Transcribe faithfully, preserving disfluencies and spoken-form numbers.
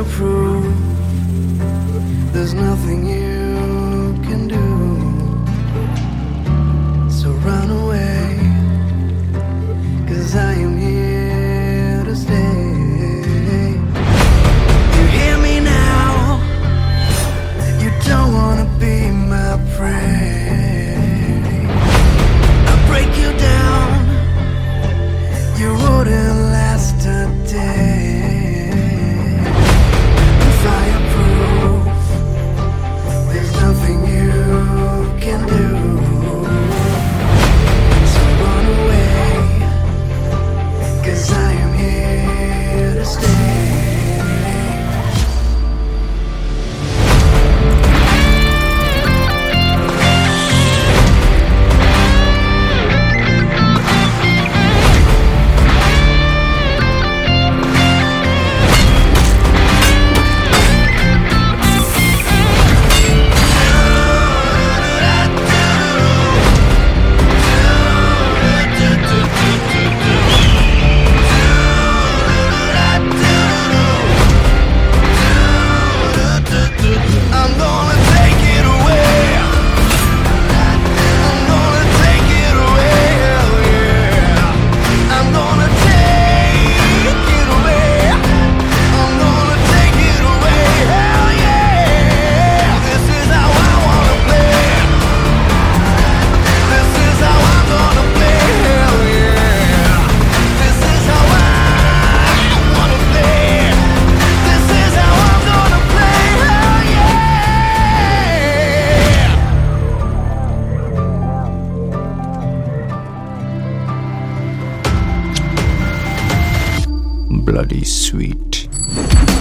fireproof. There's nothing you can do. So run away, 'cause I am here to stay. You hear me now? You don't wanna be my prey. I break you down, you wouldn't last a day. I'm fireproof, there's nothing you can do. So run away, 'cause I am here to stay. I'm gonna take it away. I'm gonna take it away, hell yeah. I'm gonna take it away. I'm gonna take it away, hell yeah. This is how I wanna play. This is how I'm gonna play, hell yeah. This is how I wanna play. This is how I'm gonna play, hell yeah. Bloody sweet.